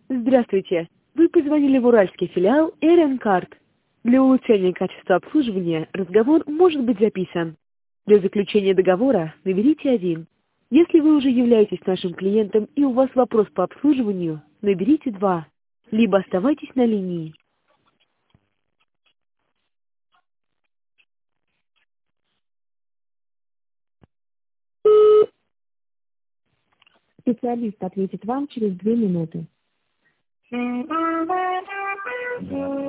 Здравствуйте. Вы позвонили в уральский филиал Эренкарт. Для улучшения качества обслуживания разговор может быть записан. Для заключения договора наберите 1. Если вы уже являетесь нашим клиентом и у вас вопрос по обслуживанию, наберите 2. Либо оставайтесь на линии. Специалист ответит вам через 2 минуты.